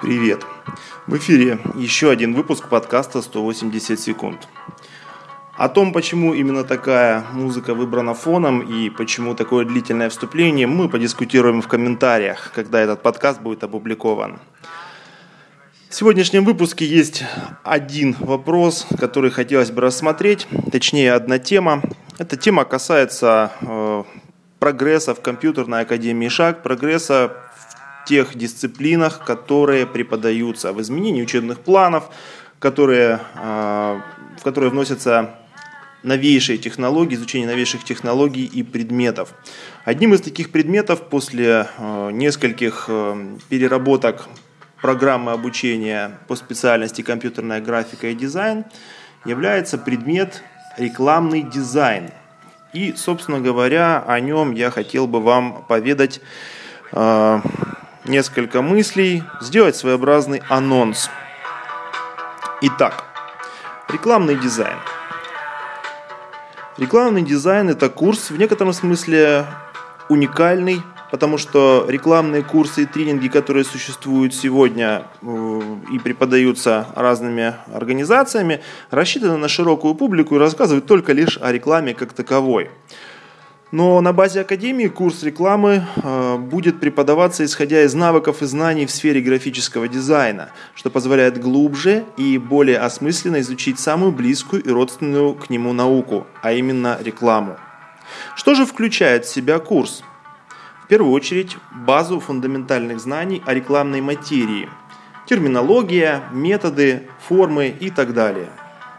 Привет! В эфире еще один выпуск подкаста «180 секунд». О том, почему именно такая музыка выбрана фоном и почему такое длительное вступление, мы подискутируем в комментариях, когда этот подкаст будет опубликован. В сегодняшнем выпуске есть один вопрос, который хотелось бы рассмотреть, точнее одна тема. Эта тема касается прогресса в компьютерной академии «Шаг», прогресса в тех дисциплинах, которые преподаются, в изменении учебных планов, в которые вносятся новейшие технологии, изучение новейших технологий и предметов. Одним из таких предметов после нескольких переработок программы обучения по специальности компьютерная графика и дизайн является предмет рекламный дизайн. И, собственно говоря, о нем я хотел бы вам поведать несколько мыслей, сделать своеобразный анонс. Итак, рекламный дизайн. Рекламный дизайн – это курс, в некотором смысле уникальный, потому что рекламные курсы и тренинги, которые существуют сегодня и преподаются разными организациями, рассчитаны на широкую публику и рассказывают только лишь о рекламе как таковой. Но на базе Академии курс рекламы будет преподаваться, исходя из навыков и знаний в сфере графического дизайна, что позволяет глубже и более осмысленно изучить самую близкую и родственную к нему науку, а именно рекламу. Что же включает в себя курс? В первую очередь, базу фундаментальных знаний о рекламной материи, терминология, методы, формы и так далее.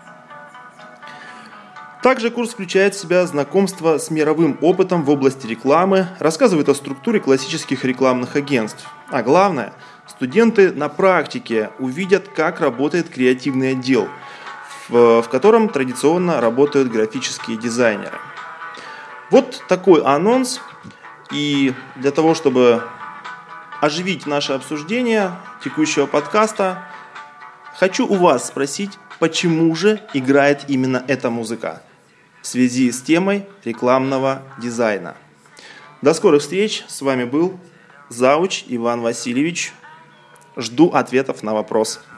Также курс включает в себя знакомство с мировым опытом в области рекламы, рассказывает о структуре классических рекламных агентств. А главное, студенты на практике увидят, как работает креативный отдел, в котором традиционно работают графические дизайнеры. Вот такой анонс. И для того, чтобы оживить наше обсуждение текущего подкаста, хочу у вас спросить, почему же играет именно эта музыка в связи с темой рекламного дизайна. До скорых встреч. С вами был зауч Иван Васильевич. Жду ответов на вопрос.